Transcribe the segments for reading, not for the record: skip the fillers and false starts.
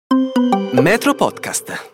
Metro Podcast.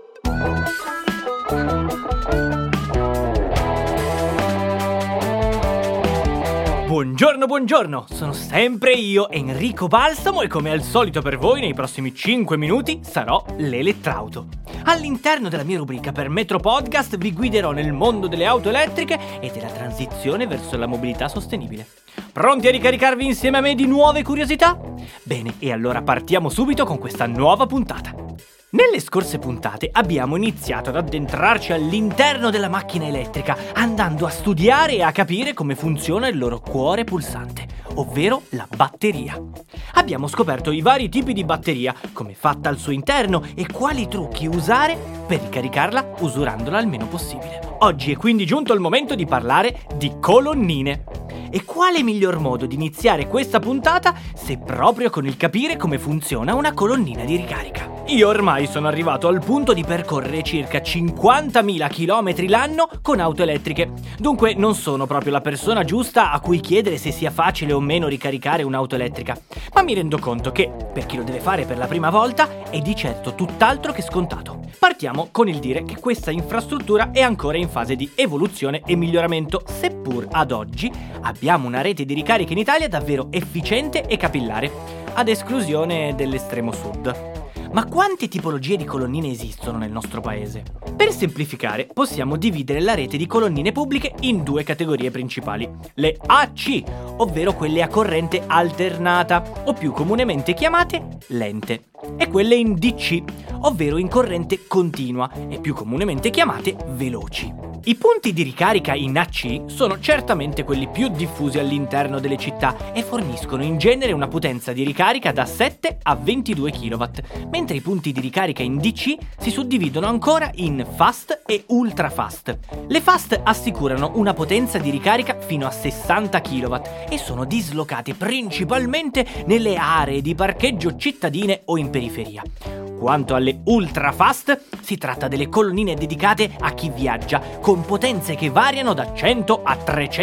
Buongiorno, sono sempre io, Enrico Balsamo, e come al solito per voi nei prossimi 5 minuti sarò l'elettrauto. All'interno della mia rubrica per Metro Podcast vi guiderò nel mondo delle auto elettriche e della transizione verso la mobilità sostenibile. Pronti a ricaricarvi insieme a me di nuove curiosità? Bene, e allora partiamo subito con questa nuova puntata. Nelle scorse puntate abbiamo iniziato ad addentrarci all'interno della macchina elettrica, andando a studiare e a capire come funziona il loro cuore pulsante, ovvero la batteria. Abbiamo scoperto i vari tipi di batteria, come è fatta al suo interno e quali trucchi usare per ricaricarla usurandola il meno possibile. Oggi è quindi giunto il momento di parlare di colonnine. E quale miglior modo di iniziare questa puntata se proprio con il capire come funziona una colonnina di ricarica? Io ormai sono arrivato al punto di percorrere circa 50.000 km l'anno con auto elettriche. Dunque non sono proprio la persona giusta a cui chiedere se sia facile o meno ricaricare un'auto elettrica. Ma mi rendo conto che, per chi lo deve fare per la prima volta, è di certo tutt'altro che scontato. Partiamo con il dire che questa infrastruttura è ancora in fase di evoluzione e miglioramento, seppur ad oggi abbiamo una rete di ricarica in Italia davvero efficiente e capillare, ad esclusione dell'estremo sud. Ma quante tipologie di colonnine esistono nel nostro paese? Per semplificare, possiamo dividere la rete di colonnine pubbliche in due categorie principali: le AC, ovvero quelle a corrente alternata, o più comunemente chiamate lente, e quelle in DC, ovvero in corrente continua, e più comunemente chiamate veloci. I punti di ricarica in AC sono certamente quelli più diffusi all'interno delle città e forniscono in genere una potenza di ricarica da 7 a 22 kW, mentre i punti di ricarica in DC si suddividono ancora in fast e ultra fast. Le fast assicurano una potenza di ricarica fino a 60 kW e sono dislocate principalmente nelle aree di parcheggio cittadine o in periferia. Quanto alle ultra fast, si tratta delle colonnine dedicate a chi viaggia, con potenze che variano da 100 a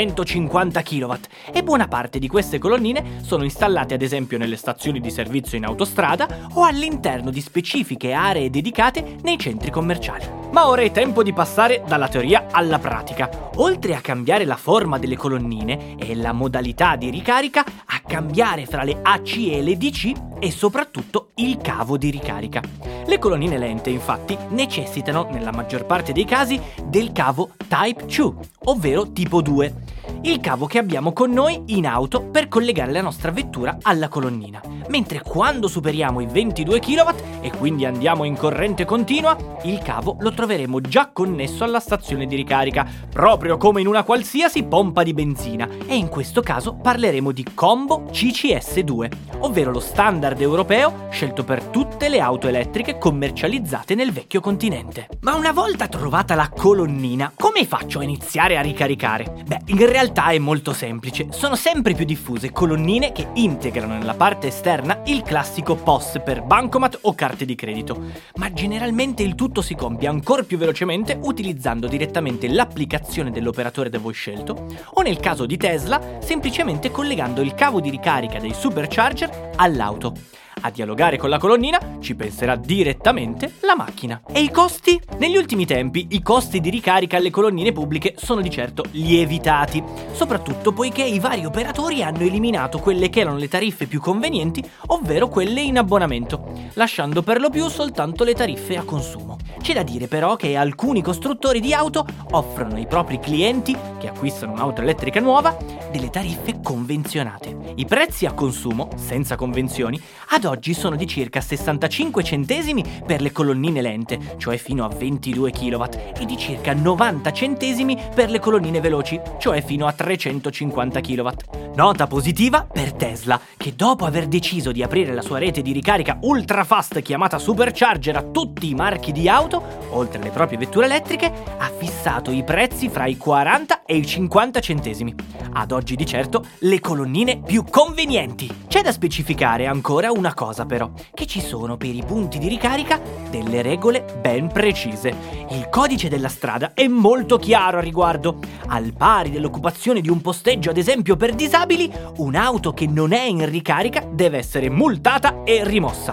350 kW, e buona parte di queste colonnine sono installate ad esempio nelle stazioni di servizio in autostrada o all'interno di specifiche aree dedicate nei centri commerciali. Ma ora è tempo di passare dalla teoria alla pratica. Oltre a cambiare la forma delle colonnine e la modalità di ricarica, a cambiare fra le AC e le DC e soprattutto il cavo di ricarica. Le colonnine lente, infatti, necessitano, nella maggior parte dei casi, del cavo Type 2, ovvero tipo 2, il cavo che abbiamo con noi in auto per collegare la nostra vettura alla colonnina. Mentre quando superiamo i 22 kW e quindi andiamo in corrente continua, il cavo lo troveremo già connesso alla stazione di ricarica, proprio come in una qualsiasi pompa di benzina, e in questo caso parleremo di combo CCS2, ovvero lo standard europeo scelto per tutte le auto elettriche commercializzate nel vecchio continente. Ma una volta trovata la colonnina, come faccio a iniziare a ricaricare? Beh, in realtà è molto semplice. Sono sempre più diffuse colonnine che integrano nella parte esterna il classico POS per bancomat o carte di credito, ma generalmente il tutto si compie ancora più velocemente utilizzando direttamente l'applicazione dell'operatore da voi scelto, o nel caso di Tesla semplicemente collegando il cavo di ricarica dei supercharger all'auto. A dialogare con la colonnina ci penserà direttamente la macchina. E i costi? Negli ultimi tempi i costi di ricarica alle colonnine pubbliche sono di certo lievitati, soprattutto poiché i vari operatori hanno eliminato quelle che erano le tariffe più convenienti, ovvero quelle in abbonamento, lasciando per lo più soltanto le tariffe a consumo. C'è da dire però che alcuni costruttori di auto offrono ai propri clienti che acquistano un'auto elettrica nuova delle tariffe convenzionate. I prezzi a consumo, senza convenzioni, ad oggi sono di circa 65 centesimi per le colonnine lente, cioè fino a 22 kW, e di circa 90 centesimi per le colonnine veloci, cioè fino a 350 kW. Nota positiva per Tesla, che dopo aver deciso di aprire la sua rete di ricarica ultra fast chiamata Supercharger a tutti i marchi di auto, oltre alle proprie vetture elettriche, ha fissato i prezzi fra i 40 e i 50 centesimi. Ad oggi di certo le colonnine più convenienti. C'è da specificare ancora una cosa però, che ci sono per i punti di ricarica delle regole ben precise. Il codice della strada è molto chiaro a riguardo. Al pari dell'occupazione di un posteggio ad esempio per disabili, un'auto che non è in ricarica deve essere multata e rimossa.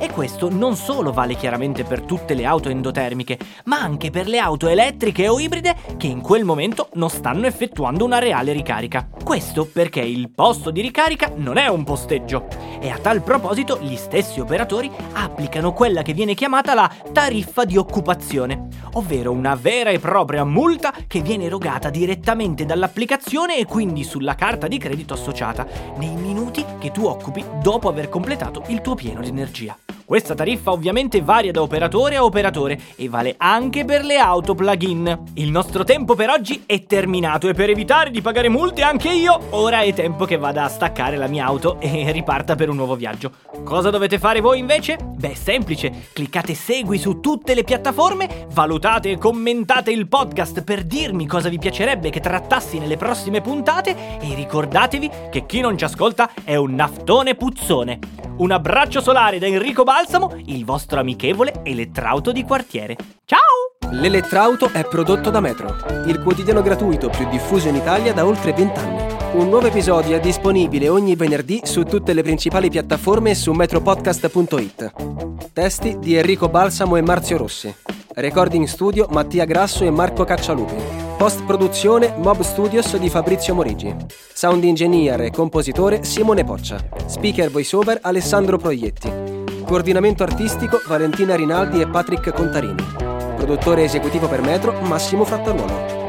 E questo non solo vale chiaramente per tutte le auto endotermiche, ma anche per le auto elettriche o ibride che in quel momento non stanno effettuando una reale ricarica. Questo perché il posto di ricarica non è un posteggio e a tal proposito gli stessi operatori applicano quella che viene chiamata la tariffa di occupazione, ovvero una vera e propria multa che viene erogata direttamente dall'applicazione e quindi sulla carta di credito associata nei minuti che tu occupi dopo aver completato il tuo pieno di energia. Questa tariffa ovviamente varia da operatore a operatore e vale anche per le auto plug-in. Il nostro tempo per oggi è terminato e per evitare di pagare multe anche io, ora è tempo che vada a staccare la mia auto e riparta per un nuovo viaggio. Cosa dovete fare voi invece? Beh, semplice, cliccate segui su tutte le piattaforme, valutate e commentate il podcast per dirmi cosa vi piacerebbe che trattassi nelle prossime puntate e ricordatevi che chi non ci ascolta è un naftone puzzone. Un abbraccio solare da Enrico Balsamo, il vostro amichevole elettrauto di quartiere. Ciao! L'Elettrauto è prodotto da Metro, il quotidiano gratuito più diffuso in Italia da oltre 20 anni. Un nuovo episodio è disponibile ogni venerdì su tutte le principali piattaforme e su metropodcast.it. Testi di Enrico Balsamo e Marzio Rossi. Recording studio Mattia Grasso e Marco Caccialupi. Post-produzione Mob Studios di Fabrizio Morigi. Sound engineer e compositore Simone Poccia. Speaker voiceover Alessandro Proietti. Coordinamento artistico Valentina Rinaldi e Patrick Contarini. Produttore esecutivo per Metro Massimo Frattaruolo.